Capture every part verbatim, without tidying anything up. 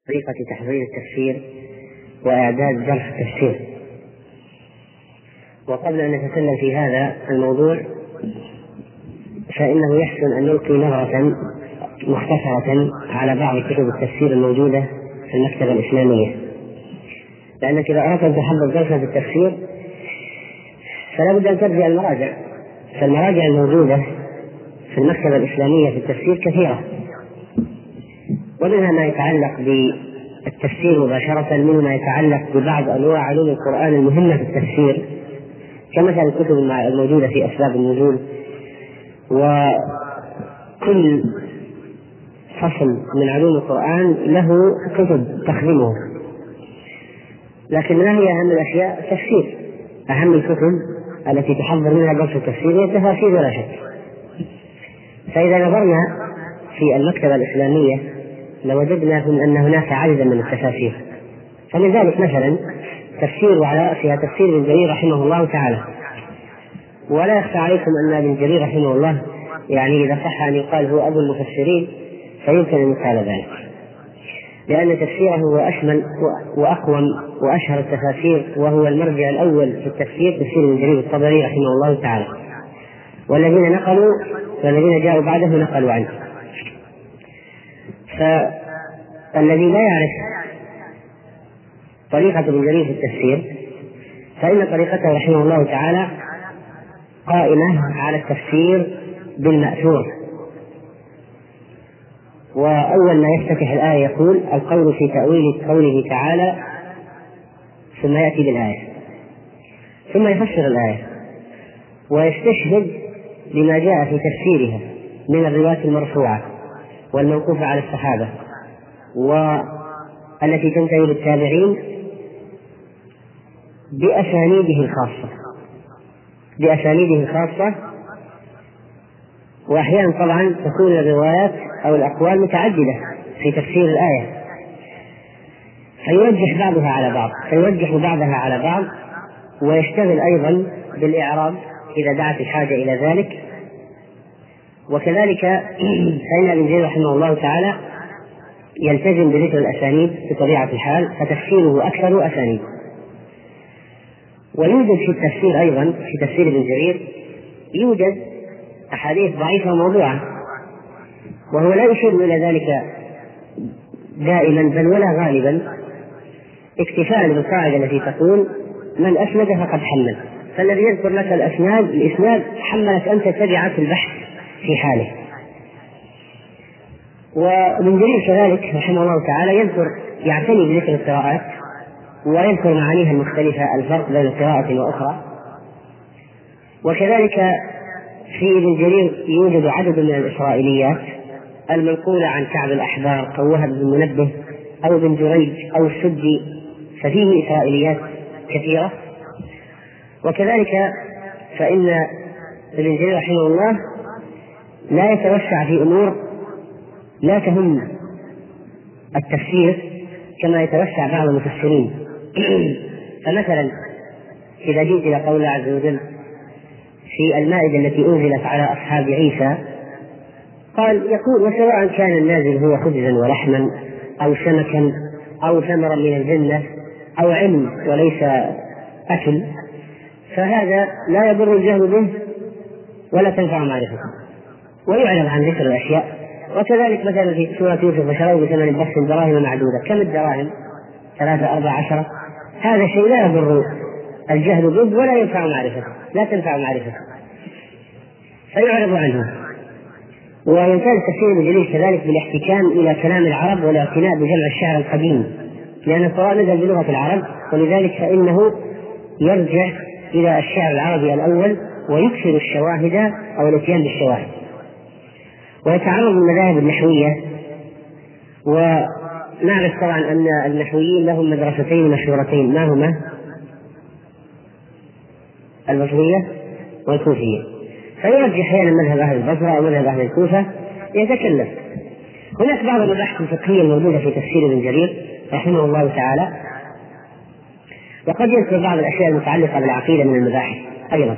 طريقة تحضير التفسير وإعداد درس التفسير. وقبل أن نتكلم في هذا الموضوع فإنه يحسن أن نلقي نظرة مختصرة على بعض كتب التفسير الموجودة في المكتبة الإسلامية، لأنك إذا أردت أن تحضر درسا في التفسير فلا بد أن ترجع المراجع، فالمراجع الموجودة في المكتبة الإسلامية في التفسير كثيرة، ومنها ما يتعلق بالتفسير مباشرة، منه ما يتعلق ببعض أنواع علوم القرآن المهمة في التفسير، كمثل الكتب الموجودة في أسباب النزول، وكل فصل من علوم القرآن له كتب تخدمه. لكن ما هي أهم الأشياء؟ التفسير. أهم الكتب التي تحضر منها درس التفسير هي التفاسير ولا شك. فإذا نظرنا في المكتبة الإسلامية لوجدنا أن هناك عددا من التفاسير، فمن ذلك مثلا تفسير وعلى رأسها تفسير ابن جرير رحمه الله تعالى. ولا يخفى عليكم أن ابن جرير رحمه الله يعني إذا صح أن يقال هو أبو المفسرين فيمكن أن يقال ذلك، لأن تفسيره هو أشمل وأقوم وأشهر التفاسير، وهو المرجع الأول في التفسير تفسير ابن جرير الطبري رحمه الله تعالى، والذين نقلوا والذين جاءوا بعده نقلوا عنه. فالذي لا يعرف طريقة ابن جرير في التفسير فإن طريقته رحمه الله تعالى قائمة على التفسير بالمأثور. وأول ما يفتتح الآية يقول القول في تأويل قوله تعالى، ثم يأتي بالآية، ثم يفسر الآية ويستشهد بما جاء في تفسيرها من الروايات المرفوعة والموقوفة على الصحابة والتي تنتهي للتابعين بأسانيده الخاصة بأسانيده الخاصة وأحيانا طبعا تكون الروايات أو الأقوال متعددة في تفسير الآية، فيوجه بعضها على بعض فيوجه بعضها على بعض ويشتغل أيضا بالإعراب إذا دعت الحاجة إلى ذلك. وكذلك فإن ابن جرير رحمه الله تعالى يلتزم بذكر الأسانيد بطبيعة الحال، فتفسيره أكثر أسانيد. ويوجد في التفسير أيضا في تفسير ابن جرير يوجد أحاديث ضعيفة موضوعة، وهو لا يشير إلى ذلك دائما بل ولا غالبا، اكتفاء بالقاعدة التي تقول من أسند فقد حمل، فالذي يذكر لك الأسناد الإسناد حملك أنت تبعك البحث في حاله. وابن جرير كذلك رحمه الله تعالى يذكر يعتني بذكر القراءات ويذكر معانيها المختلفة، الفرق بين قراءة وأخرى. وكذلك في ابن جرير يوجد عدد من الإسرائيليات المنقولة عن كعب الأحبار أو وهب بن منبه أو ابن جريج أو السدي، ففيه إسرائيليات كثيرة. وكذلك فإن ابن جرير رحمه الله لا يتوسع في أمور لا تهم التفسير كما يتوسع بعض المفسرين. فمثلا إذا جئت إلى قول الله عز وجل في المائدة التي أنزلت على أصحاب عيسى قال يقول وسواء كان النازل هو خبزا ولحما أو سمكا أو ثمرا من الجنة أو علم وليس أكل، فهذا لا يضر الجهل به ولا تنفع معرفته، ويعلم عن ذكر الأشياء. وكذلك مثلا في سورة يوسف وشروا بثمن بخس دراهم معدودة، كم الدراهم؟ ثلاثة أربع عشرة. هذا شيء لا يضر الجهل به ولا ينفع معرفته لا تنفع معرفته فيعرض عنه. ويمتاز تفسير ابن جرير كذلك بالاحتكام إلى كلام العرب والاعتناء بجمع الشعر القديم، لأن القرآن نزل بلغة العرب، ولذلك فإنه يرجع إلى الشعر العربي الأول ويكثر الشواهد أو الاتيان بالشواهد. ويتعرض للمذاهب النحوية، ونعرف طبعا أن النحويين لهم مدرستين مشهورتين، ما هما؟ البصرية والكوفية، فيرجح أحيانا مذهب أهل البصرة أو مذهب أهل الكوفة يتكلم. هناك بعض المباحث الفقهية الموجودة في تفسير ابن جرير رحمه الله تعالى، وقد يذكر بعض الأشياء المتعلقة بالعقيدة من المباحث أيضا.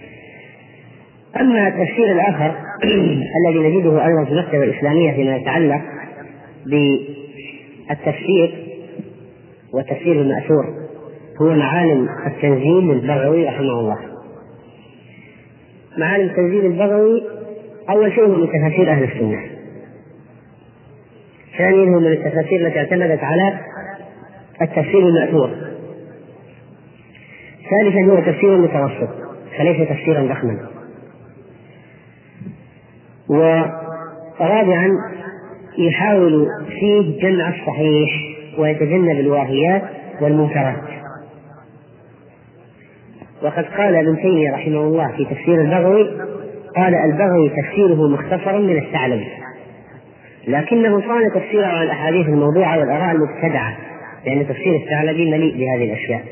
أما التفسير الآخر الذي نجده أيضا في المكتبة الإسلامية فيما يتعلق التفسير والتفسير المأثور هو معالم التنزيل للبغوي رحمه الله. معالم التنزيل البغوي أول شيء هو من تفاسير أهل السنة، ثانيا هو من التفاسير التي اعتمدت على التفسير المأثور، ثالثا هو تفسير متوسط فليس تفسيرا ضخما، ورابعا يحاول فيه جمع الصحيح ويتجنب الواهيات والمنكرات. وقد قال ابن تيمية رحمه الله في تفسير البغوي، قال البغوي تفسيره مختصر من الثعلبي، لكنه صان تفسيره عن الأحاديث الموضوعة والآراء المبتدعة، لأن تفسير الثعلبي مليء بهذه الأشياء.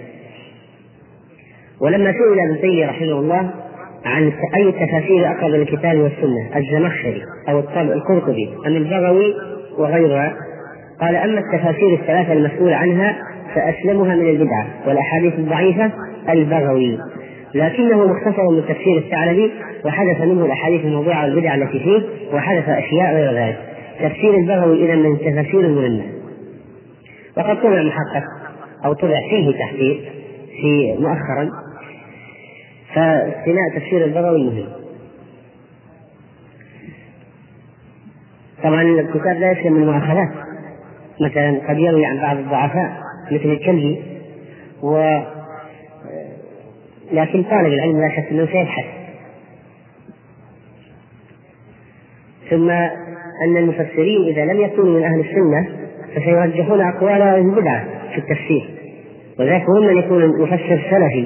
ولما سئل ابن تيمية رحمه الله عن أي التفاسير أقرب للكتاب والسنة، الزمخشري أو القرطبي أم البغوي وغيرها، قال أما التفاسير الثلاثة المسؤول عنها فأسلمها من البدعة والأحاديث الضعيفة البغوي، لكنه مختصر من تفسير الثعلبي وحدث منه الأحاديث الموضوعة والبدع التي فيه، وحدث أشياء غير ذلك. تفسير البغوي إذا من التفاسير المهمة، وقد طلع محقق أو طلع فيه تحقيق في مؤخرا، فاستناء تفسير البغوي مهم. طبعا الكتاب لا يسلم من المؤاخذات، مثلا قد يروي عن بعض الضعفاء مثل الكلبي، و لكن طالب العلم لا شك أنه سيبحث. ثم أن المفسرين إذا لم يكونوا من أهل السنة فسيرجحون أقوال البدعة في التفسير، وذلك هم من يكون المفسر سلفي،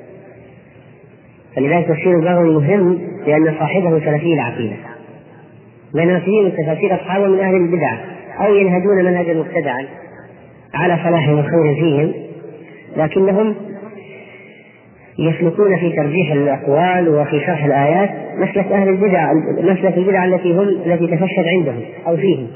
فلذلك تفسير البغوي مهم لأن صاحبه سلفي العقيدة، بينما كثير من التفاسير أصحابه من أهل البدع أو ينهجون منهجا مبتدعا على صلاح وخير فيهم، لكنهم يسلكون في ترجيح الأقوال وفي شرح الآيات مسلك أهل البدع، مسلك البدع التي هم التي تفشت عندهم أو فيهم.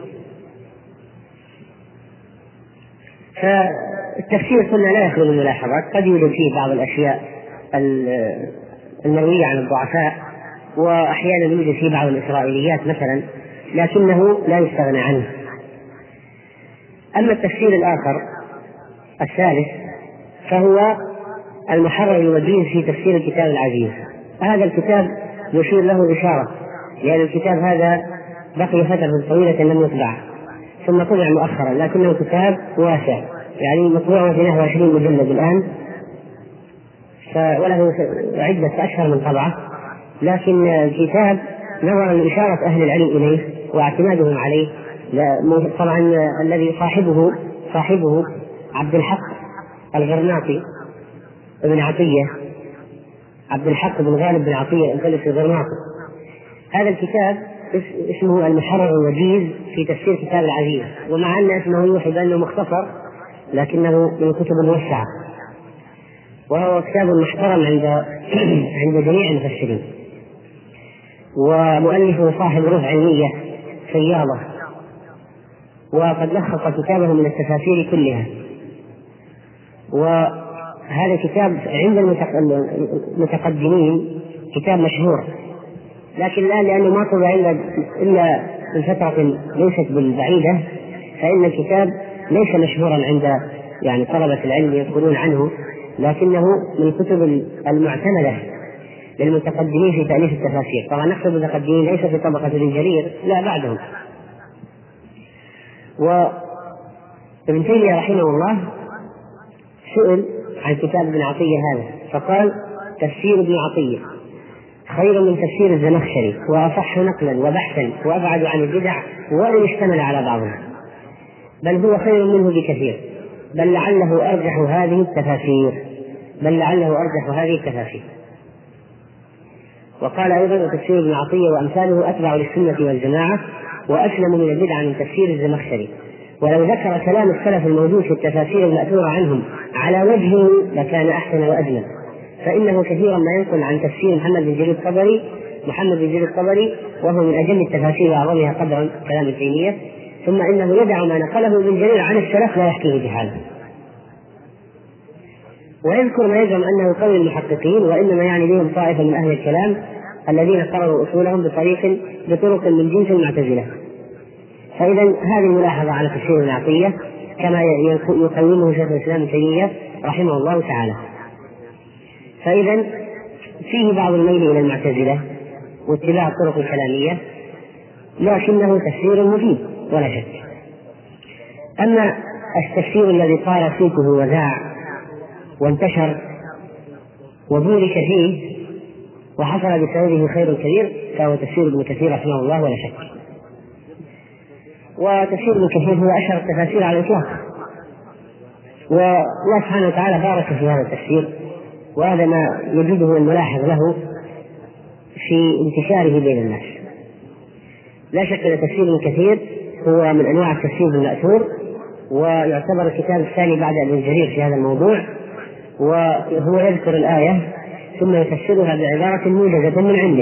فالتفسير قلنا لا يخلو من ملاحظات، قد يوجد فيه بعض الأشياء المروية عن الضعفاء، وأحيانا يوجد فيه بعض الإسرائيليات مثلا، لكنه لا يستغنى عنه. أما التفسير الآخر الثالث فهو المحرر الوجيز في تفسير الكتاب العزيز. هذا الكتاب يشير له إشارة، لأن الكتاب هذا بقي فترة طويلة لم يطبع، ثم طبع مؤخرا، لكنه كتاب واسع، يعني مطبوع في نحو عشرين مجلد الآن، وله عدة أشهر من طبعة، لكن الكتاب نظرا لإشارة أهل العلم إليه واعتمادهم عليه، طبعا الذي صاحبه صاحبه عبد الحق الغرناطي ابن عطية، عبد الحق بن غالب بن عطية الفلسي الغرناطي. هذا الكتاب اسمه المحرر الوجيز في تفسير كتاب العزيز، ومع أن اسمه يوحي بأنه مختصر لكنه من كتب موسعة، وهو كتاب محترم عند عند جميع المفسرين، ومؤلفه صاحب روح علمية فياضة، وقد لخص كتابه من التفاسير كلها. وهذا كتاب عند المتقدمين كتاب مشهور، لكن الآن لأنه ما طبع إلا من فترة ليست بالبعيدة، فإن الكتاب ليس مشهورا عند يعني طلبة العلم يقولون عنه، لكنه من الكتب المعتمدة للمتقدمين في تأليف التفاسير. طبعا نقصد المتقدمين ليس في طبقة ابن جرير، لا بعدهم. وابن تيمية رحمه الله سئل عن كتاب ابن عطية هذا، فقال تفسير ابن عطية خير من تفسير الزمخشري، وأصح نقلا وبحثا، وأبعد عن البدع، وإن اشتمل على بعضها، بل هو خير منه بكثير، بل لعله أرجح هذه التفاسير بل لعله أرجح هذه التفاسير. وقال أيضا تفسير ابن عطية وأمثاله أتبع للسنة والجماعة وأسلم من البدع من تفسير الزمخشري. ولو ذكر كلام السلف الموجود في التفاسير المأثورة عنهم على وجهه لكان أحسن وأجمل، فإنه كثيرا ما ينقل عن تفسير محمد بن جرير الطبري محمد بن جرير الطبري وهو من أجل التفاسير وأعظمها قدرا كلام ابن تيمية، ثم إنه يدع ما نقله ابن جرير عن السلف لا يحكيه بحاله، ويذكر ما يزعم أنه قول المحققين، وإنما يعني بهم طائفة من أهل الكلام الذين قرروا أصولهم بطريق بطرق من جنس المعتزلة. فإذا هذه الملاحظة على تفسير ابن عطية، كما يقومه شيخ الإسلام ابن تيمية رحمه الله تعالى. فإذا فيه بعض الميل إلى المعتزلة واتباع الطرق الكلامية، لكنه تفسير مفيد ولا شك. أما التفسير الذي طار صيته وذاع وانتشر وبورك فيه وحصل بسببه خير كبير فهو تفسير ابن كثير رحمه الله ولا شك. وتفسير ابن كثير هو أشهر التفاسير على الإطلاق، والله سبحانه وتعالى بارك في هذا التفسير، وهذا ما يجده الملاحظ له في انتشاره بين الناس. لا شك أن تفسير ابن كثير هو من أنواع التفسير بالمأثور، ويعتبر الكتاب الثاني بعد ابن جرير في هذا الموضوع، وهو يذكر الآية ثم يفسرها بعبارة موجزة من عنده،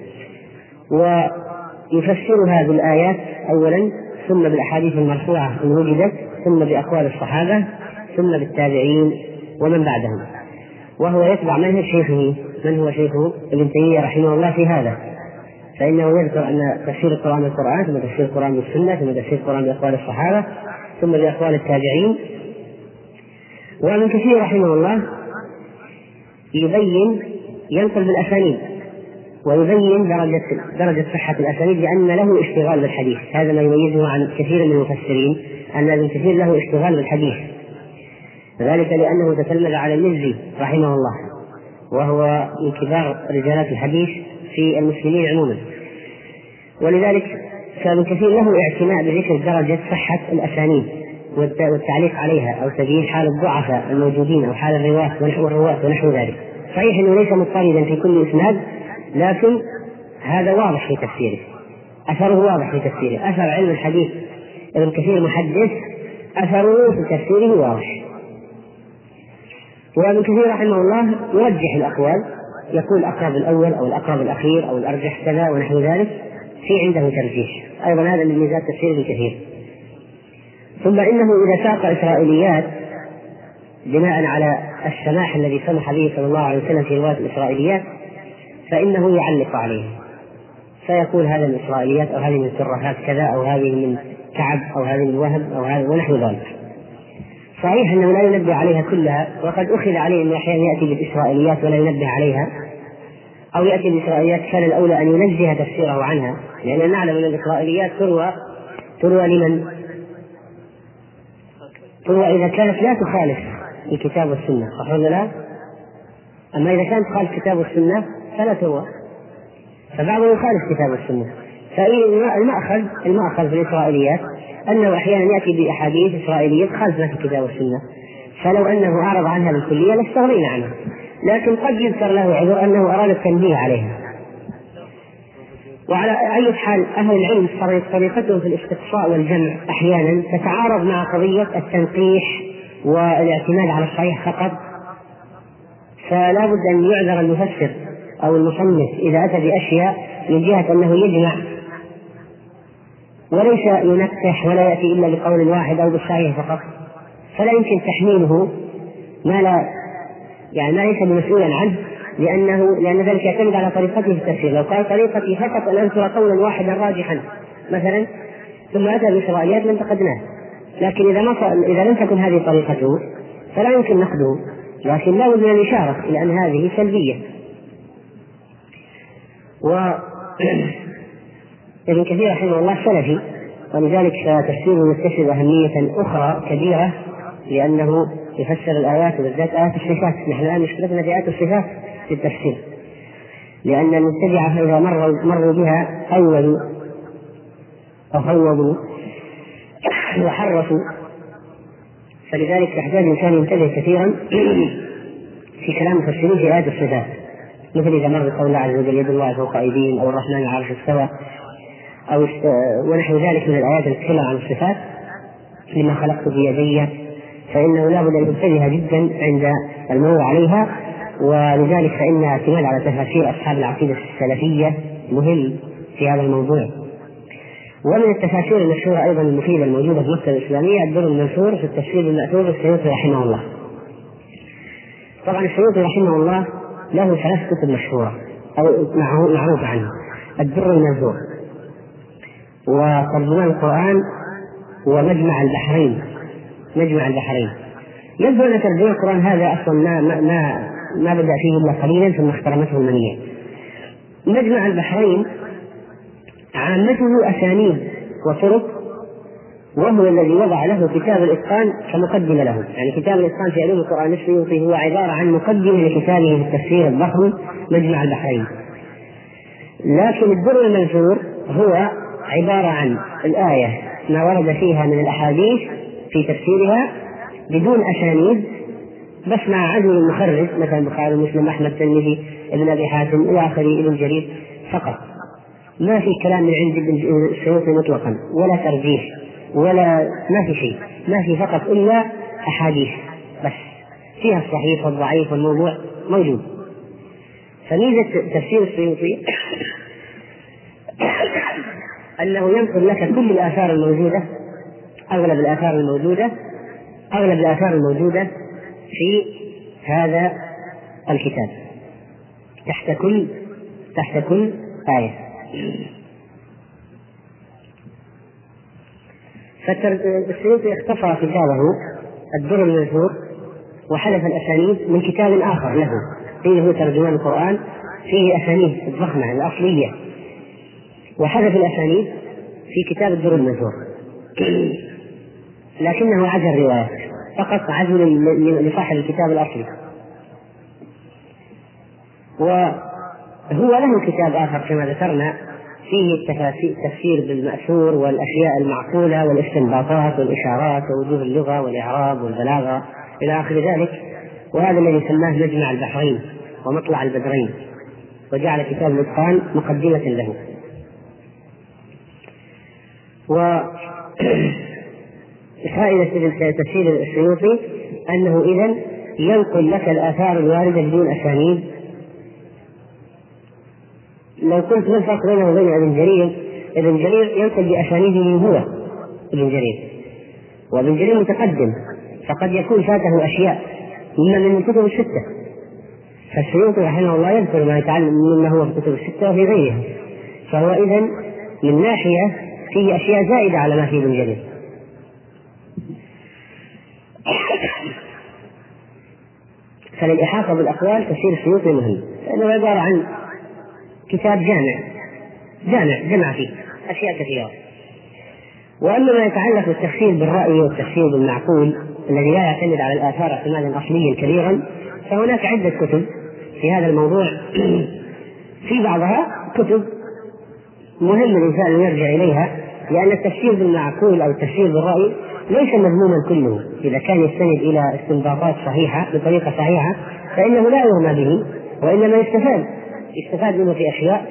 ويفسرها بالآيات أولا، ثم بالأحاديث المرفوعة إن وجدت، ثم بأقوال الصحابة، ثم بالتابعين ومن بعدهم، وهو يتبع منهج شيخه. من هو شيخه؟ ابن تيمية رحمه الله في هذا، فإنه يذكر أن تفسير القرآن بالقرآن، ثم تفسير القرآن بالسنة، ثم تفسير القرآن بأقوال الصحابة، ثم بأقوال التابعين. وابن كثير رحمه الله يبين ينقل بالأسانيد ويبين درجة درجة صحة الأسانيد، لأن له اشتغال بالحديث. هذا ما يميزه عن كثير من المفسرين، أن ابن كثير له اشتغال بالحديث، ذلك لأنه تتلمذ على المزي رحمه الله، وهو من كبار رجالات الحديث في المسلمين عموما، ولذلك فابن كثير له اعتناء بذكر درجة صحة الأسانيد والتعليق عليها، أو تبيين حال الضعفاء الموجودين أو حال الرواة ونحو الرواة ونحو ذلك. صحيح أنه ليس مضطردا في كل إسناد، لكن هذا واضح في تفسيره، أثره واضح في تفسيره. أثر علم الحديث ابن كثير محدث، أثره في تفسيره واضح. وابن كثير رحمه الله يرجح الأقوال، يقول الأقرب الأول أو الأقرب الأخير أو الأرجح كذا ونحو ذلك، في عنده ترجيح أيضا. هذا من ميزات تفسير ابن كثير. ثم إنه إذا ساق إسرائيليات بناء على السماح الذي سمح به صلى الله عليه وسلم في رواية الإسرائيليات، فإنه يعلق عليه، فيقول هذا من الإسرائيليات، أو هذه من ترهات كذا، أو هذه من كعب، أو هذه من وهب، أو هذا ونحو ذلك. صحيح أنه لا ينبه عليها كلها، وقد أخذ عليه أنه أحيانا يأتي بالإسرائيليات ولا ينبه عليها، أو يأتي بالإسرائيليات كان الأولى أن ينزه تفسيره عنها، لأننا نعلم أن الإسرائيليات تروى تروى لمن؟ تروى إذا كانت لا تخالف الكتاب والسنة، صح ولا لا؟ أما إذا كانت تخالف الكتاب والسنة فلا تروى، فبعضهم يخالف الكتاب والسنة. فالمأخذ المأخذ في الإسرائيليات أنه أحيانا يأتي بأحاديث إسرائيلية تخالف في الكتاب والسنة، فلو أنه أعرض عنها بالكلية لاستغنينا عنها، لكن قد يذكر له عذر أنه أراد التنبيه عليها. وعلى أي حال أهل العلم طريقتهم في الاستقصاء والجمع أحيانا تتعارض مع قضية التنقيح والاعتماد على الصحيح فقط، فلا بد أن يعذر المفسر أو المصنف إذا أتى بأشياء من جهة أنه يجمع وليس ينقح ولا يأتي إلا بقول واحد أو بالصحيح فقط، فلا يمكن تحميله ما لا يعني ما ليس مسؤولا عنه، لأنه لأن ذلك يعتمد على طريقته في التفسير. لو قال طريقتي فقط أن أنشر قولا واحدا راجحا مثلا ثم أتى بإسرائيليات لانتقدناه، لكن إذا ما إذا لم تكن هذه طريقته فلا يمكن نقده، لكن لا بد من الإشارة إلى أن هذه سلبية. وابن كثير رحمه الله سلفي، ولذلك تفسيره يكتسب أهمية أخرى كبيرة، لأنه يفسر الآيات وبالذات آيات الصفات. نحن الآن مشكلتنا في آيات الصفات في التفسير، لأن المبتدعة إذا مروا, مروا بها أولوا أو فوضوا وحرفوا، فلذلك يحتاج الإنسان ينتبه كثيرا في كلام المفسرين في آيات الصفات، مثل إذا مر قول الله عز وجل يد الله فوق أيديهم، أو الرحمن على العرش استوى، أو ونحو ذلك من الآيات التي تتكلم عن الصفات، لما خلقت بيدي، فإنه لا بد أن ينتبه جدا عند المرور عليها. ولذلك فإن اعتماد على تفاسير أصحاب العقيدة السلفية مهم في هذا الموضوع. ومن التفاسير المشهورة أيضا المفيدة الموجودة في المكتبة الإسلامية الدر المنثور في التفسير المأثور للسيوطي رحمه الله. طبعا السيوطي رحمه الله له ثلاث كتب مشهورة أو معروف عنه: الدر المنثور، وترجمان القرآن، ومجمع البحرين مجمع البحرين. يبدو أن ترجمة القرآن هذا أصلا ما ما ما, ما بدأ فيه إلا قليلا ثم اخترمته المنية. مجمع البحرين عامته أسانيد وطرق، وهو الذي وضع له كتاب الإتقان كمقدمة له. يعني كتاب الإتقان في علوم القرآن السيوطي هو عبارة عن مقدمة لكتابه في التفسير الضخم مجمع البحرين. لكن الدر المنثور هو عبارة عن الآية ما ورد فيها من الأحاديث في تفسيرها بدون أسانيد، بس مع عدل المخرج مثلا البخاري ومسلم أحمد الترمذي ابن أبي حاتم إلى آخره ابن جرير فقط. ما في كلام من عند السيوطي مطلقا ولا ترجيح ولا ما في شيء، ما في فقط إلا أحاديث بس فيها الصحيح والضعيف والموضوع موجود. فميزة تفسير السيوطي أنه ينقل لك كل الآثار الموجودة، أغلب الآثار الموجودة أغلب الآثار الموجودة في هذا الكتاب تحت كل تحت كل آية. فالسيوطي اختصر كتابه الدر المنثور وحذف الأسانيد من كتاب آخر له فيه هو ترجمان القرآن، فيه أسانيد الضخمة الأصلية، وحذف الأسانيد في كتاب الدر المنثور لكنه عزل رواية فقط، عزل لصاحب الكتاب الأصلي. وهو له كتاب آخر كما ذكرنا فيه التفسير بالمأثور والأشياء المعقولة والاستنباطات والإشارات ووجوه اللغة والإعراب والبلاغة إلى آخر ذلك، وهذا الذي سماه مجمع البحرين ومطلع البدرين، وجعل كتاب الإتقان مقدمة له. وفائدة تفسير السيوطي أنه إذن ينقل لك الآثار الواردة بدون أسانيد. لو كنت ما الفرق بينه وبين ابن جرير، ابن جرير ينقل بأسانيده من هو ابن جرير، وابن جرير متقدم فقد يكون فاته أشياء مما من الكتب الستة، فالسيوطي رحمه الله يذكر ما يتعلم مما هو في الكتب الستة وفي غيرها، فهو إذن من ناحية فيه أشياء زائدة على ما في ابن جرير. فللإحاطة بالأقوال تفسير السيوطي مهم، لأنه عبارة عن كتاب جامع جامع جمع فيه أشياء كثيرة. وأما ما يتعلق بالتفسير بالرأي والتفسير بالمعقول الذي لا يعتمد على الآثار اعتمادا أصليا كبيرا، فهناك عدة كتب في هذا الموضوع في بعضها كتب مهم الإنسان أن يرجع إليها، لأن التفسير بالمعقول أو التفسير بالرأي ليس مذموما كله، إذا كان يستند إلى استنباطات صحيحة بطريقة صحيحة فإنه لا يرمى به، وإنما يستفاد يستفاد منه في أشياء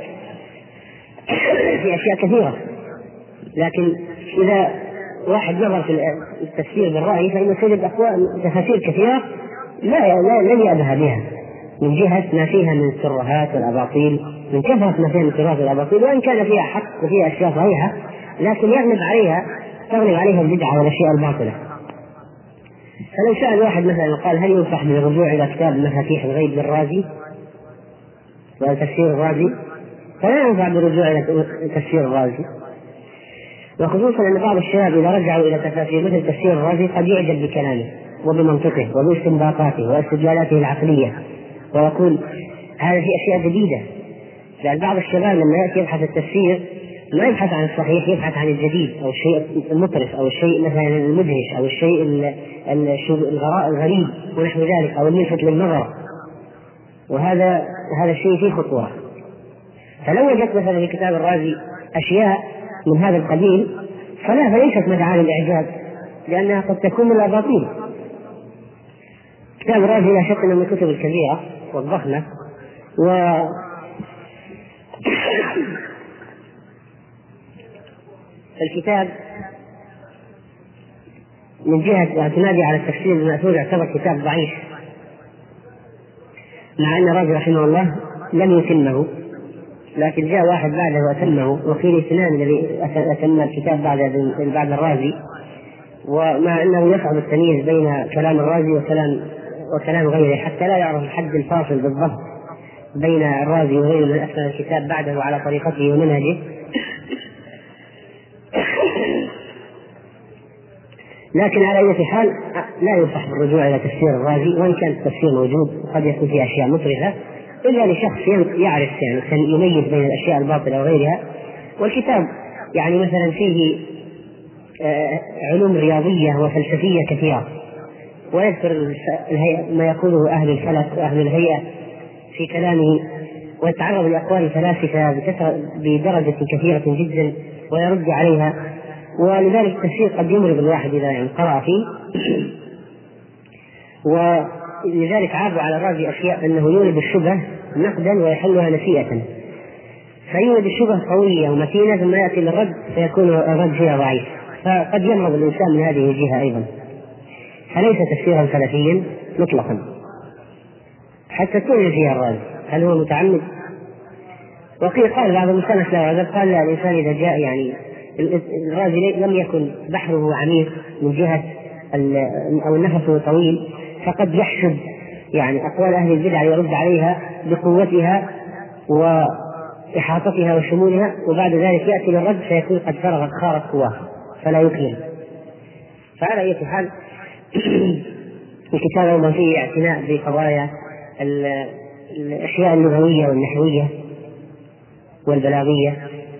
في أشياء كثيرة. لكن إذا واحد نظر في التفسير بالرأي فإنه تجد أقوال تفاسير كثيرة لا لا لن يأبه بها من جهة ما فيها من الترهات والأباطيل، من كثرة ما فيها من الترهات والأباطيل، وإن كان فيها حق وفيها أشياء صحيحة لكن يغلب عليها تغلب عليها البدعة والأشياء الباطلة. فلو سأل واحد مثلا قال هل ينصح بالرجوع إلى كتاب مفاتيح الغيب للرازي وتفسير الرازي، فلا ينفع بالرجوع إلى تفسير الرازي، وخصوصا أن بعض الشباب إذا رجعوا إلى تفاسير مثل تفسير الرازي قد يعجب بكلامه وبمنطقه وباستنباطاته واستدلالاته العقلية ويقول هذا في أشياء جديدة. لأن بعض الشباب لما يأتي يبحث التفسير ما يبحث عن الصحيح، يبحث عن الجديد أو الشيء المطرف أو الشيء مثلا المدهش أو الشيء الغريب ونحو ذلك أو الملفت للنظر، وهذا هذا الشيء فيه خطورة. فلو وجدت مثلا في كتاب الرازي أشياء من هذا القبيل فلا فليست مدعاة للإعجاب، لأنها قد تكون من الأباطيل. كتاب الرازي لا شك من الكتب الكبيرة والضخمة، و الكتاب من جهة اعتمادي على التفسير المأثور يعتبر كتاب ضعيف، مع أن الرازي رحمه الله لم يتمه، لكن جاء واحد بعده وأتمه، وقيل سنان الذي أتم الكتاب بعد بعد الرازي، ومع أنه يصعب التمييز بين كلام الرازي وكلام وكلام غيره حتى لا يعرف الحد الفاصل بالضبط بين الرازي وغيره من أتم الكتاب بعده على طريقته ومنهجه. لكن على أي حال لا ينصح بالرجوع إلى تفسير الرازي، وإن كان التفسير موجود وقد يكون فيه أشياء مطرفة، إلا لشخص يعرف يعني يميز بين الأشياء الباطلة وغيرها. والكتاب يعني مثلا فيه علوم رياضية وفلسفية كثيرة، ويذكر ما يقوله أهل الفلك وأهل الهيئة في كلامه، ويتعرض لأقوال الفلاسفة بدرجة كثيرة جدا ويرد عليها. ولذلك التفسير قد يمرض الواحد إذا يعني قرأ فيه. ولذلك عابوا على الرازي أشياء أنه يولد الشبهة نقدا ويحلها نسيئة، فيولد الشبهة قوية ومتينة ثم يأتي للرد فيكون الرد فيها ضعيف، فقد يمرض الإنسان من هذه الجهة أيضا. فليس تفسيرا سلفيا مطلقا حتى توجد فيها الرازي. هل هو متعمد؟ وقيل قال بعض المسلمات لا هذا، قال لا، الإنسان إذا جاء يعني الرازي لم يكن بحره عميق من جهة أو نفسه طويل، فقد يحشد يعني أقوال أهل البدع يرد عليها بقوتها وإحاطتها وشمولها، وبعد ذلك يأتي للرد فيكون قد فرغت خارج قواه فلا يكمل. فعلى أي حال الكتاب أيضا فيه اعتناء بقضايا الأشياء اللغوية والنحوية والبلاغية.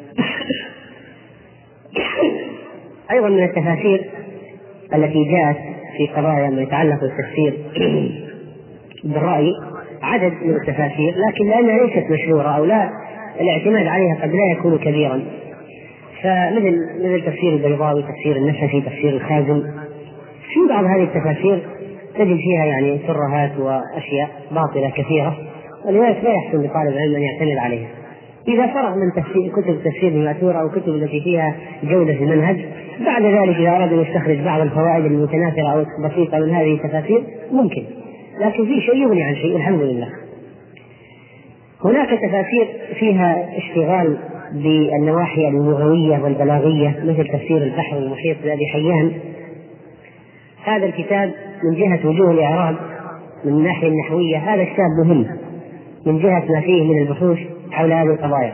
أيضا من التفاسير التي جاءت في قضايا ما يتعلق بالتفسير بالرأي عدد من التفاسير، لكن لأنها ليست مشهورة أو لا الاعتماد عليها قد لا يكون كبيرا، فمثل مثل تفسير البيضاوي، تفسير النفسي، تفسير الخازن. في بعض هذه التفاسير تجد فيها يعني ترهات وأشياء باطلة كثيرة، ولذلك لا يحسن لطالب العلم أن يعتمد عليها. إذا فرغ من تفسير كتب التفسير المأثورة أو كتب التي فيها جودة في المنهج، بعد ذلك إذا أراد أن يستخرج بعض الفوائد المتناثرة أو بسيطة من هذه التفاسير ممكن، لكن في شيء يغني عن شيء الحمد لله. هناك تفاسير فيها اشتغال بالنواحي اللغوية والبلاغية مثل تفسير البحر المحيط لأبي حيان. هذا الكتاب من جهة وجوه الإعراب من الناحية النحوية هذا كتاب مهم من جهة ما فيه من البحوث حول هذه القضايا،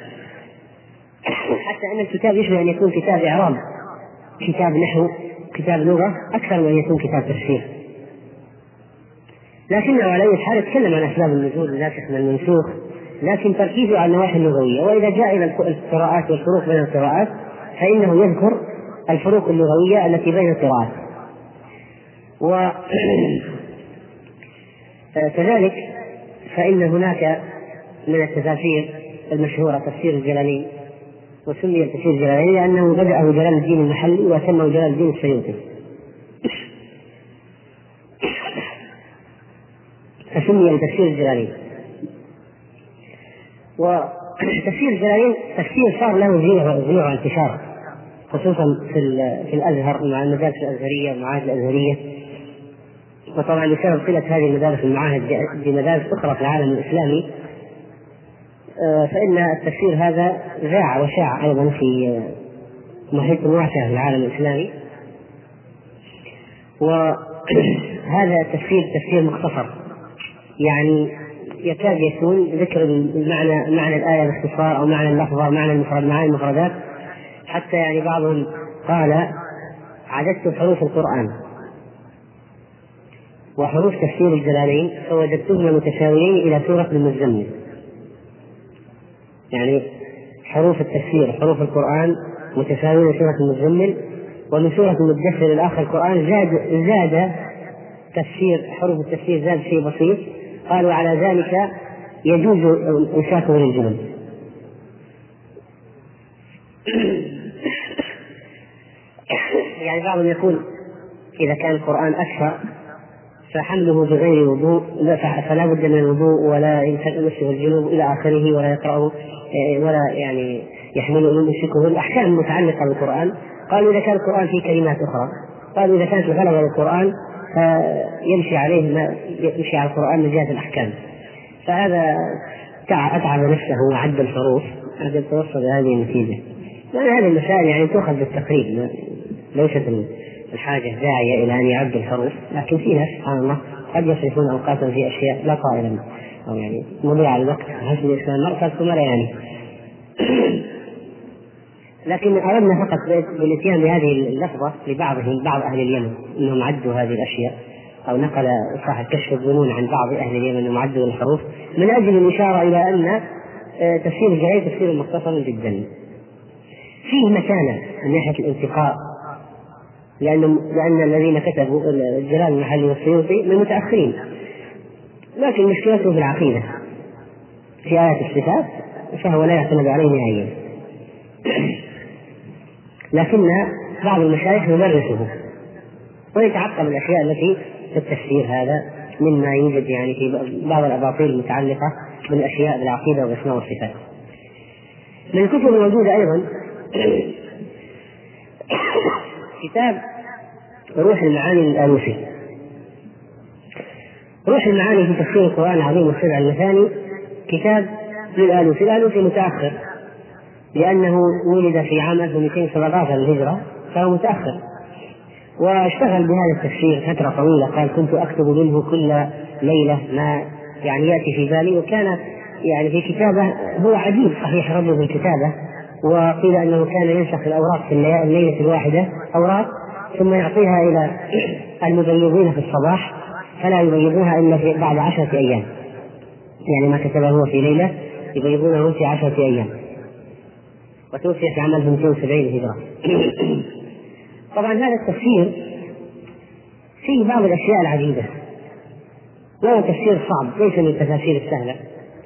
حتى أن الكتاب يشبه أن يكون كتاب إعراب، كتاب نحو، كتاب لغة، أكثر من أن يكون كتاب تفسير. لكنه على أي حال يتكلم عن أسباب النزول الناسخ من المنسوخ، لكن تركيزه على النواحي اللغوية. وإذا جاء إلى القراءات والفروق بين القراءات فإنه يذكر الفروق اللغوية التي بين القراءات. وكذلك فإن هناك من التفاسير المشهورة تفسير الجلالين، وسمي تفسير الجلالين لأنه بدأه جلال الدين المحلي وسمه جلال الدين السيوطي، فسمي تفسير الجلالين. وتفسير الجلالين تفسير صار له زيغ وانتشار خصوصا في في الأزهر مع المدارس الأزهرية والمعاهد الأزهرية، وطبعا بسبب صلة هذه المدارس المعاهد بمدارس أخرى في العالم الإسلامي فإن التفسير هذا ذاع وشاع أيضا في محيط واسع في العالم الإسلامي. وهذا التفسير تفسير مختصر، يعني يكاد يكون ذكر المعنى معنى الآية باختصار أو معنى اللفظة معنى المفرد معاني المفردات، حتى يعني بعضهم قال عددت حروف القرآن وحروف تفسير الجلالين فوجدتهما متساويين إلى سورة المزمل. يعني حروف التفسير حروف القرآن متساويين إلى سورة المزمل، ومن سورة المدثر الآخر القرآن زاد زاد تفسير حروف التفسير زاد شيء بسيط، قالوا على ذلك يجوز إمساكه للجنب. يعني بعضهم يقول إذا كان القرآن أكثر فحمله بغير وضوء فلا بد من الوضوء ولا يمسه الجنوب إلى آخره ولا يقرأه ولا يعني يحمله يمسكه الأحكام المتعلقة بالقرآن. قالوا إذا كان القرآن فيه كلمات أخرى، قالوا إذا كانت الغلبة للقرآن فيمشي عليه ما يمشي على القرآن من جهة الأحكام. فهذا أتعب نفسه وعد الحروف حتى توصل إلى هذه النتيجة. لأن هذه المسائل يعني تؤخذ بالتقريب، ليست الحاجة داعية إلى أن يعد الحروف، لكن في ناس سبحان الله قد يصرفون أوقاتا في أشياء لا قائلا أو يعني مضيع الوقت حسب الإسلام مرتب ثم لا يعني. لكن أردنا فقط بالاتيان بهذه اللفظة لبعضهم، بعض أهل اليمن أنهم عدوا هذه الأشياء، أو نقل صاحب كشف الظنون عن بعض أهل اليمن أنهم عدوا الحروف، من أجل الإشارة إلى أن تفسير الجليل تفسير مختصر جدا فيه مكانة من ناحية الانتقاء، لأن لأن الذين كتبوا الجلال المحلي والسيوطي من المتأخرين، لكن مشكلته في العقيدة في آيات الصفات فهو لا يعتمد عليه نهائيا. لكن بعض المشايخ يدرسه ويتعقب الأشياء التي في التفسير هذا مما يوجد يعني في بعض الأباطيل المتعلقة بالأشياء بالعقيدة والأسماء والصفات. من الكتب الموجودة أيضا كتاب روح المعاني للآلوسي. روح المعاني في تفسير القرآن العظيم والسبع المثاني كتاب للآلوسي. الآلوسي متأخر لأنه ولد في عام ألف ومئتين وسبعة عشر للهجرة، فهو متأخر، واشتغل بهذا التفسير فترة طويلة. قال كنت أكتب منه كل ليلة ما يعني يأتي في بالي، وكان يعني في كتابه هو عجيب صحيح رجل في الكتابة، وقيل أنه كان ينسخ الأوراق في الليلة الواحدة أوراق ثم يعطيها إلى المبيضين في الصباح فلا يبيضوها إلا في بعد عشرة أيام، يعني ما كتبه هو في ليلة يبيضونه في عشرة أيام، وتوفي في عام ألف ومئتين وسبعين هجرة. طبعا هذا التفسير فيه بعض الأشياء العجيبة، وهو تفسير صعب ليس من التفاسير السهلة،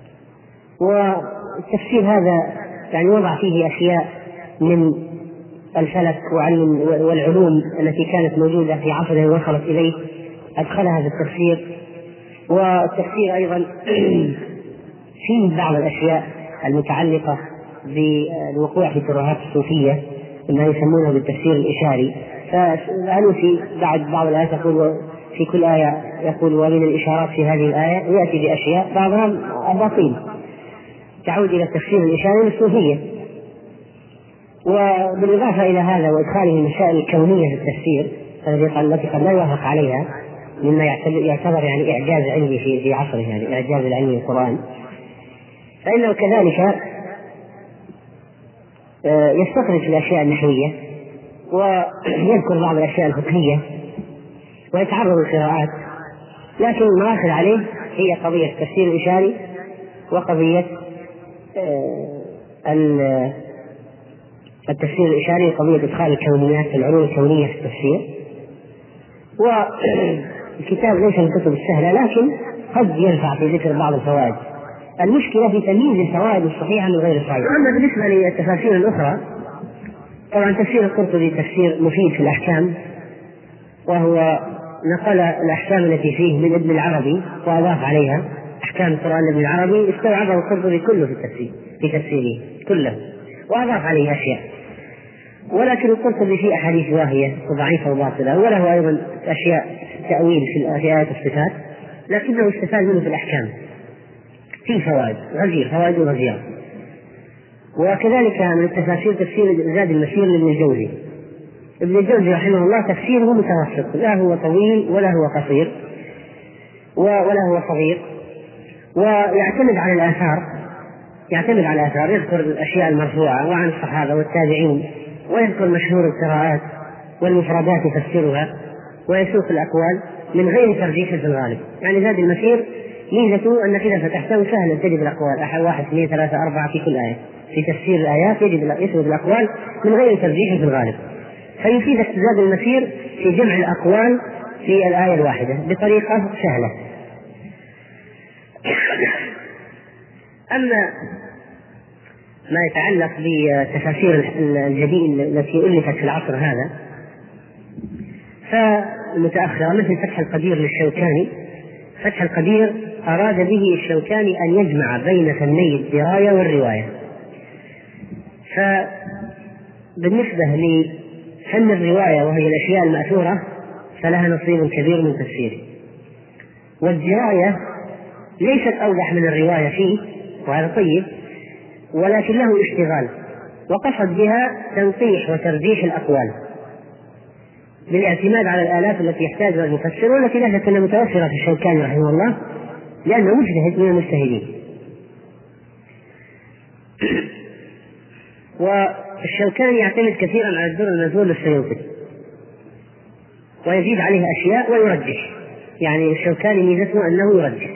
والتفسير هذا يعني وضع فيه أشياء من الفلك وعلم والعلوم التي كانت موجودة في عصره وصلت إليه أدخلها في التفسير. والتفسير أيضا فيه بعض الأشياء المتعلقة بالوقوع في ترهات الصوفية ما يسمونه بالتفسير الإشاري. فالألوسي بعد بعض الآيات يقول في كل آية يقول ومن الإشارات في هذه الآية، ويأتي بأشياء بعضها أباطيل تعود إلى التفسير الإشاري للصوفية. وبالإضافة إلى هذا وإدخاله المسائل الكونية في التفسير التي قد لا يوافق عليها مما يعتبر يعني إعجاز علمي في في عصره، يعني إعجاز العلمي للقرآن، فإنه كذلك يستخرج الأشياء النحوية ويذكر بعض الأشياء الفقهية ويتعرض للقراءات، لكن المآخذ عليه هي قضية التفسير الإشاري وقضية التفسير الإشاري وقضية إدخال الكونيات العلوم الكونية في التفسير. والكتاب ليس من الكتب السهلة، لكن قد ينفع في ذكر بعض الفوائد. المشكلة في تمييز الفوائد الصحيحة من غير الصحيحة. أما بالنسبة للتفاسير الأخرى، طبعا تفسير القرطبي تفسير مفيد في الأحكام، وهو نقل الأحكام التي فيه من ابن العربي وأضاف عليها أحكام القرآن لابن العربي، استوعبه القرطبي كله في التفسير في تفسيره كله وأضاف عليه أشياء. ولكن القرطبي فيه أحاديث واهية وضعيفة وباطلة، وله أيضا أشياء تأويل في آيات الصفات، لكنه استفاد منه في الأحكام في فوائد غزير فوائد غزيرة. وكذلك من التفاسير تفسير زاد المسير لابن الجوزي. ابن الجوزي رحمه الله تفسيره متوسط، لا هو طويل ولا هو قصير ولا هو صغير، ويعتمد على الآثار يعتمد على الآثار يذكر الأشياء المرفوعة وعن الصحابة والتابعين، ويذكر مشهور القراءات والمفردات يفسرها، ويسوق الأقوال من غير ترجيح في الغالب. يعني زاد المسير ميزته أنك إذا فتحته سهل تجد الأقوال أحد واحد اثنين ثلاثة أربعة في كل آية. في تفسير الآيات يجد يسرد الأقوال من غير ترجيح في الغالب، فيفيدك زاد المسير في جمع الأقوال في الآية الواحدة بطريقة سهلة. أما ما يتعلق بالتفاسير الجديدة التي ألفت في العصر هذا فالمتأخرة مثل فتح القدير للشوكاني. فتح القدير أراد به الشوكاني أن يجمع بين فني الدراية والرواية. فبالنسبة لفن الرواية وهي الأشياء المأثورة فلها نصيب كبير من تفسيره، والدراية ليست أوضح من الرواية فيه، وهذا طيب، ولكن له اشتغال، وقصد بها تنقيح وترجيح الأقوال بالاعتماد على الآلات التي يحتاجها المفسر، والتي لا شك أنها متوفرة في الشوكاني رحمه الله لأنه مجتهد من المجتهدين. الشوكاني يعتمد كثيرا على الدر النزول للسيوطي ويزيد عليه أشياء ويرجح، يعني الشوكاني ميزته أنه يرجح.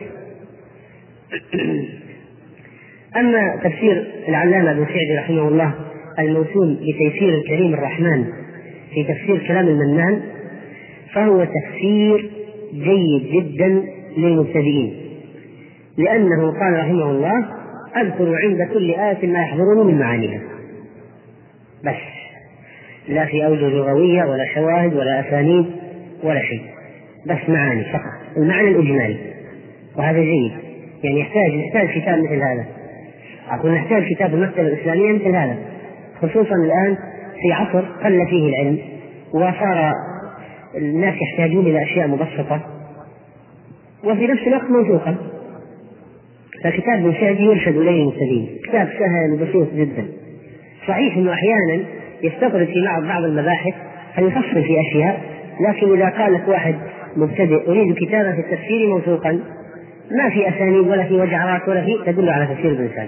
أما تفسير العلامة ابن سعدي رحمه الله الموسوم بتيسير الكريم الرحمن في تفسير كلام المنان، فهو تفسير جيد جدا للمبتدئين، لأنه قال رحمه الله: أذكر عند كل آية ما يحضرني من معانيها، بس لا في أوجه لغوية ولا شواهد ولا أسانيد ولا شيء، بس معاني فقط، المعنى الإجمالي، وهذا جيد. يعني يحتاج يحتاج كتاب مثل هذا، أقول نحتاج كتاب المكتبة الإسلامية مثل هذا، خصوصا الآن في عصر قل فيه العلم وصار الناس يحتاجون إلى أشياء مبسطة وفي نفس الوقت موثوقة. فكتاب ابن سعدي يرشد إليه المبتدئين، كتاب سهل وبسيط جدا. صحيح أنه أحيانا يستطرد في بعض المباحث فيفصل في أشياء، لكن إذا قال لك واحد مبتدئ أريد كتابا في التفسير موثوقا ما في أسانيد ولا في وجعات ولا في، تدل على تفسير ابن سعدي.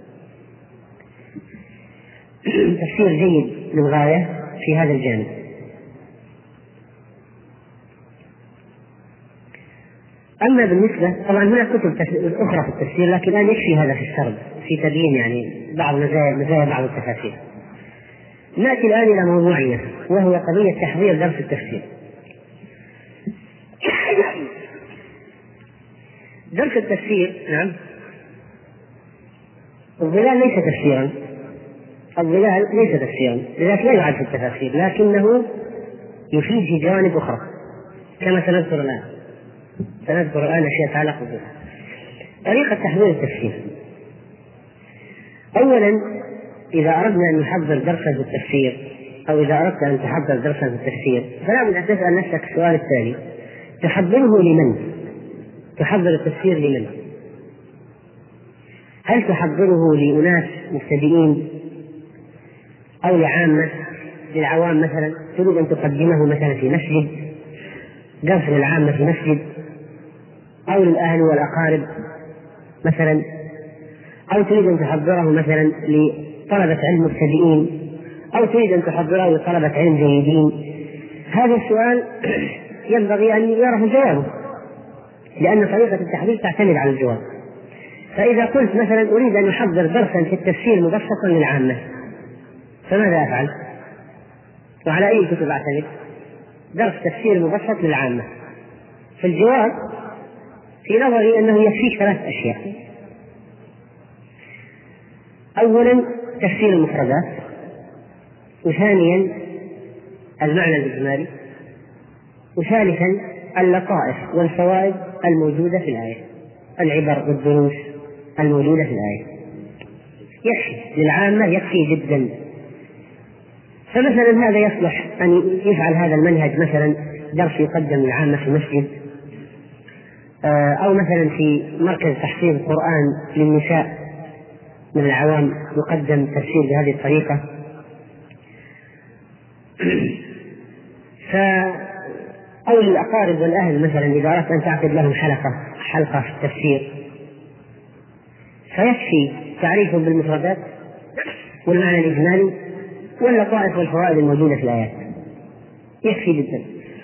تفسير جيد للغاية في هذا الجانب. أما بالنسبة طبعا هناك كتب أخرى في التفسير، لكن الآن يكفي هذا في السرد في تبيين يعني بعض مزايا مزايا بعض التفاسير. نأتي الآن إلى موضوعنا، وهو قضية تحضير درس التفسير. درس التفسير نعم الظلال ليس تفسيرا، الظلال ليس تفسيرا، لذلك لا يعد في التفاسير، لكنه يفيد في جوانب أخرى كما سنذكر الآن. سنذكر الآن أشياء تتعلق بها. طريقة تحضير التفسير: أولا إذا أردنا أن نحضر درسا في التفسير أو إذا أردت أن تحضر درسا في التفسير فلا بد أن تسأل نفسك السؤال التالي: تحضره لمن؟ تحضر التفسير لمن؟ هل تحضره لأناس مبتدئين أو لعامة للعوام مثلا تريد أن تقدمه مثلا في مسجد، درس للعامة في مسجد، أو للأهل والأقارب مثلا، أو تريد أن تحضره مثلا لطلبة علم مبتدئين، أو تريد أن تحضره لطلبة علم جيدين؟ هذا السؤال ينبغي أن يعرف جوابه، لأن طريقة التحضير تعتمد على الجواب. فإذا قلت مثلا أريد أن أحضر درسا في التفسير مبسطا للعامة، فماذا أفعل؟ وعلى أي كتب أعتمد؟ درس تفسير مبسط للعامة. في الجواب في نظري أنه يكفيك ثلاث أشياء: أولا تفسير المفردات، وثانيا المعنى الإجمالي، وثالثا اللطائف والفوائد الموجودة في الآية، العبر والدروس الموجودة في الآية. يكفي للعامة، يكفي جدا. فمثلا هذا يصلح أن يفعل هذا المنهج مثلا درس يقدم للعامة في مسجد، أو مثلا في مركز تحفيظ القرآن للنساء من العوام يقدم تفسير بهذه الطريقة. ف أو للأقارب والأهل مثلا إذا أردت أن تعقد لهم حلقة حلقة في التفسير، فيكفي تعريفهم بالمفردات والمعنى الإجمالي واللطائف والفوائد الموجودة في الآيات، يكفي جدا.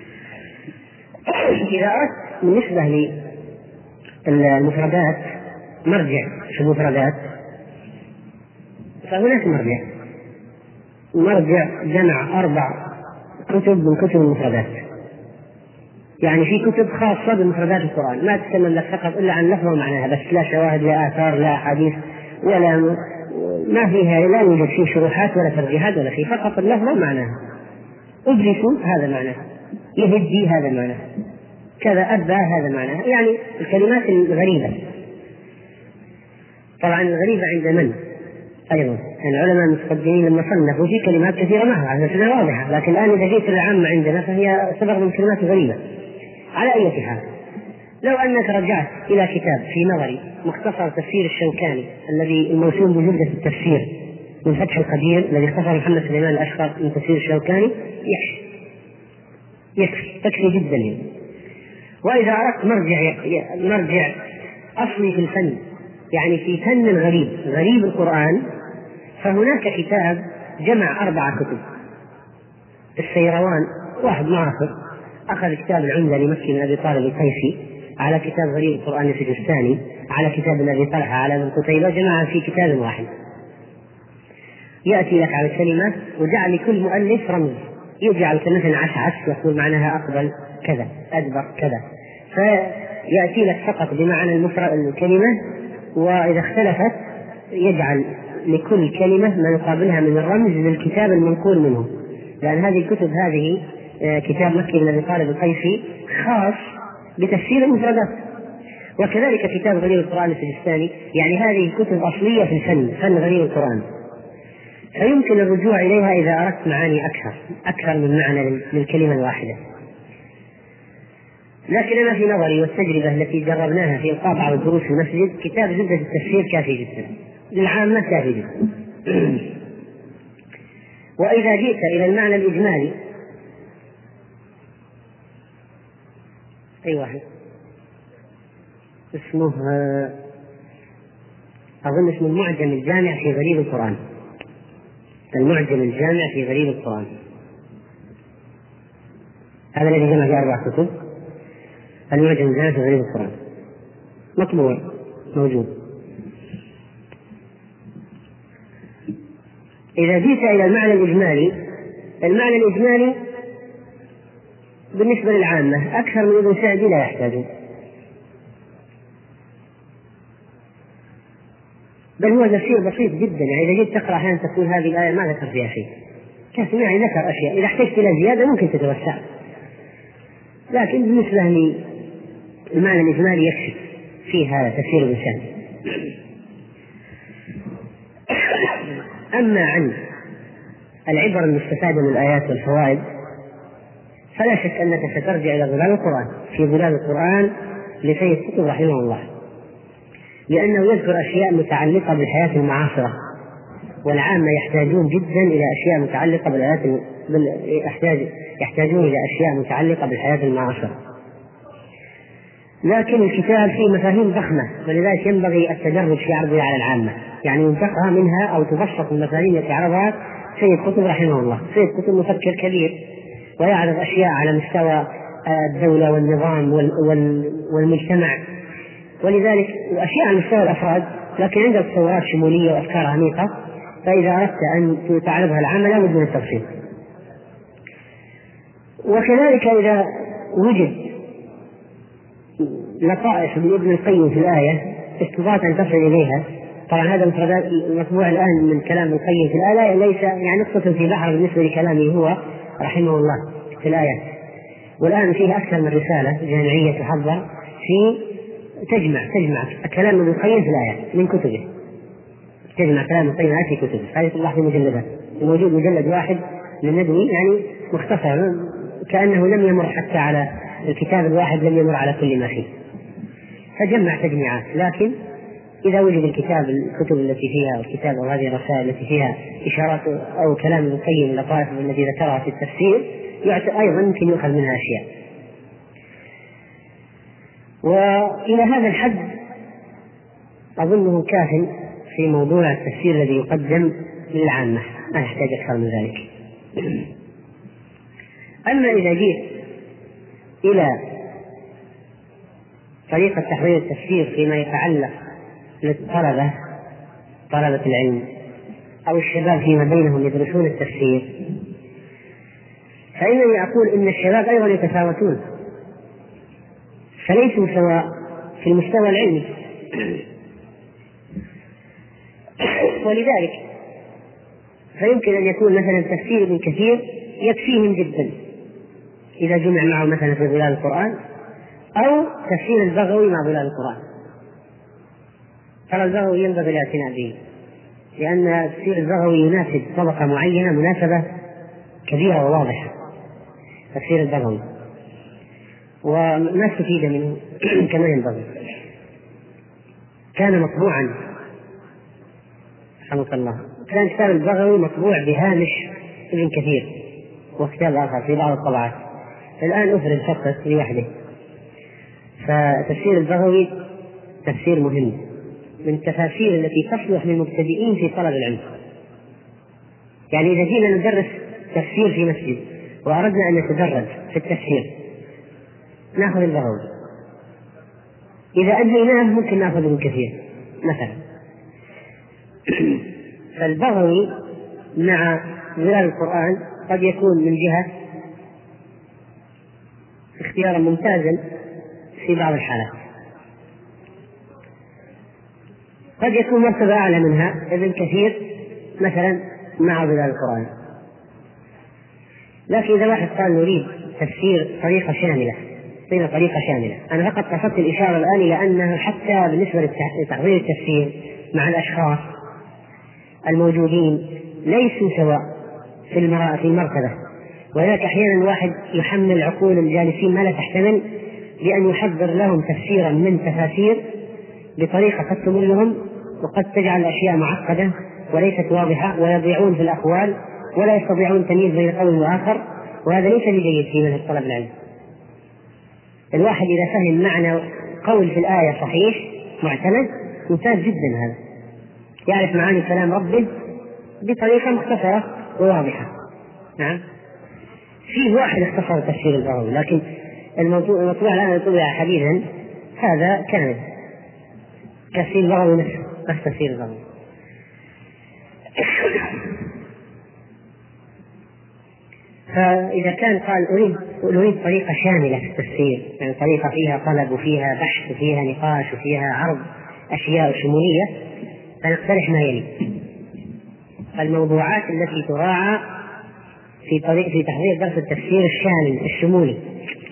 إذا أردت بالنسبة للمفردات مرجع في المفردات، فهناك مرجع مرجع جمع أربع كتب من كتب المفردات، يعني في كتب خاصة بمفردات القرآن ما تتكلم لك فقط إلا عن لفظ ومعناها بس، لا شواهد لا آثار لا أحاديث ولا م... ما فيها، لا يوجد فيه شروحات ولا ترجيحات ولا شيء، فقط اللفظ ومعناها. أدرس هذا معناه، يهدي هذا معناه، كذا أبى هذا معناه، يعني الكلمات الغريبة. طبعا الغريبة عند من أيضا العلماء المتقدمين لما صنفوا في كلمات كثيرة معها على سبيل واضحة، لكن الآن إذا جئت العامة عندنا فهي سبب من كلمات غريبة. على أي حال، لو أنك رجعت إلى كتاب في نظري مختصر تفسير الشوكاني الذي الموسوم بجلدة التفسير من فتح القدير الذي اختصر محمد سليمان الأشقر من تفسير الشوكاني، يكفي يكفي تكفي جدا يعني. وإذا أردت مرجع مرجع أصلي في الفن، يعني في فن غريب غريب القرآن، فهناك كتاب جمع أربعة كتب. السيروان واحد معاصر أخذ كتاب العمدة لمكي بن أبي طالب القيسي، على كتاب غريب القرآن السجستاني، على كتاب ابن أبي طلحة، على ابن قتيبة، جمعها في كتاب واحد. يأتي لك على الكلمة وجعل لكل مؤلف رمز، يجعل كلمة عشعش يقول معناها أقبل كذا، أدبر كذا، فيأتي لك فقط بمعنى المفرد الكلمة، وإذا اختلفت يجعل لكل كلمة ما يقابلها من الرمز للكتاب المنقول منه. لأن هذه الكتب، هذه كتاب مكي بن أبي طالب القيسي خاص بتفسير المفردات، وكذلك كتاب غريب القرآن السجستاني، يعني هذه كتب أصلية في الفن، فن غريب القرآن، فيمكن الرجوع إليها إذا أردت معاني أكثر أكثر من معنى للكلمة الواحدة. لكن أنا في نظري والتجربة التي جربناها في إلقاء بعض الدروس في المسجد، كتاب زبدة التفسير كافي جدا للعامة، كافي جدا. وإذا جئت إلى المعنى الإجمالي، أي واحد اسمه أظن اسمه المعجم الجامع في غريب القرآن، المعجم الجامع في غريب القرآن، هذا الذي جمع في أربع كتب. المعجم الجامع في غريب القرآن مطبوع موجود. إذا جئت إلى المعنى الإجمالي، المعنى الإجمالي بالنسبة للعامة أكثر من ابن سعدي لا يحتاجون، بل هو تفسير بسيط جدا. يعني إذا جيت تقرأ أحيانا تقول هذه الآية ما ذكر فيها شيء، كافي، يعني ذكر أشياء، إذا احتجت إلى زيادة ممكن تتوسع، لكن بالنسبة للمعنى الإجمالي يكفي فيها تفسير ابن سعدي. أما عن العبر المستفادة من الآيات والفوائد، فلا شك أنك سترجع إلى ظلال القرآن، في ظلال القرآن لسيد قطب رحمه الله، لأنه يذكر أشياء متعلقة بالحياة المعاصرة، والعامة يحتاجون جدا إلى أشياء متعلقة بالآيات بال... يحتاج... يحتاجون إلى أشياء متعلقة بالحياة المعاصرة. لكن الكتاب فيه مفاهيم ضخمة، ولذلك ينبغي التدرج في عرضها على العامة، يعني ينتقى منها أو تبسط المفاهيم التي عرضها سيد قطب رحمه الله. سيد قطب مفكر كبير، ويعرض أشياء على مستوى الدولة والنظام والمجتمع، ولذلك وأشياء على مستوى الأفراد، لكن عنده تصورات شمولية وأفكار عميقة، فإذا أردت أن تعرضها العامة لا بد من التفصيل. وكذلك إذا وجد لطائف من ابن القيم في الآية استطاعت أن تصل إليها، طبعا هذا مطبوع الآن من كلام القيم في الآية، ليس يعني نقطة في بحر بالنسبة لكلامه هو رحمه الله في الآيات، والآن فيه أكثر من رسالة جامعية تحضر في تجمع تجمع كلام ابن القيم في الآيات من كتبه، تجمع كلام ابن القيم في كتبه، هذه تطلع في مجلدات، موجود مجلد واحد للندوي، يعني مختصر كأنه لم يمر حتى على الكتاب الواحد، لم يمر على كل ما فيه، فجمع تجميعات. لكن إذا وجد الكتاب الكتب التي فيها الكتاب أو هذه الرسائل التي فيها إشارات أو كلام ابن القيم اللطائف الذي ذكرها في التفسير أيضا يمكن يؤخذ منها أشياء. وإلى هذا الحد أظنه كاف في موضوع التفسير الذي يقدم للعامة، ما يحتاج أكثر من ذلك. أما إذا جئت إلى طريقة تحرير التفسير فيما يتعلق للطلبة طلبة العلم أو الشباب فيما بينهم يدرسون التفسير، فإنني أقول إن الشباب أيضا يتفاوتون، فليسوا سواء في المستوى العلمي، ولذلك فيمكن أن يكون مثلا تفسير ابن كثير يكفيهم جدا إذا جمع معه مثلا في ظلال القرآن، أو تفسير البغوي مع ظلال القرآن. ترى البغوي ينبغي الاعتناء به، لأن تفسير البغوي يناسب طبقة معينة مناسبة كبيرة وواضحة، تفسير البغوي، وما استفيد منه كما ينبغي. كان مطبوعا رحمه الله، كان كتاب البغوي مطبوع بهامش ابن كثير وكتاب آخر في بعض الطبعات، الآن أفرد فقط لوحده. فتفسير البغوي تفسير مهم من التفاسير التي تصلح للمبتدئين في طلب العلم، يعني إذا جينا ندرس تفسير في مسجد وأردنا أن نتدرج في التفسير نأخذ البغوي، إذا أدليناه ممكن نأخذ ابن كثير مثلا. فالبغوي مع ظلال القرآن قد يكون من جهة اختيارا ممتازا في بعض الحالات، قد يكون مرتبة أعلى منها ابن كثير مثلا مع ظلال القرآن. لكن إذا واحد قال نريد تفسير طريقة شاملة بين طريقة شاملة، أنا فقط قصدت الإشارة الآن إلى أنها حتى بالنسبة لتحضير التفسير مع الأشخاص الموجودين ليسوا سواء في المرتبة، ولذلك أحيانا الواحد يحمل عقول الجالسين ما لا تحتمل بأن يحضر لهم تفسيرا من تفاسير بطريقة قد تملهم وقد تجعل الأشياء معقدة وليست واضحة، ويضيعون في الأقوال ولا يستطيعون التمييز بين قول وآخر، وهذا ليس بجيد في منهج طلب العلم. الواحد إذا فهم معنى قول في الآية صحيح معتمد ممتاز جدا، هذا يعرف معاني كلام ربه بطريقة مختصرة وواضحة. نعم، في واحد اختصر تفسير البغوي، لكن الموضوع المطبوع الآن طبع حديثا هذا كامل تفسير البغوي نفسه، نفس تفسير البغوي. فإذا كان قال أريد أريد طريقة شاملة في التفسير، يعني طريقة فيها طلب وفيها بحث وفيها نقاش وفيها عرض أشياء شمولية، فنقترح ما يلي: الموضوعات التي تراعى في طريق في تحضير درس التفسير الشامل الشمولي.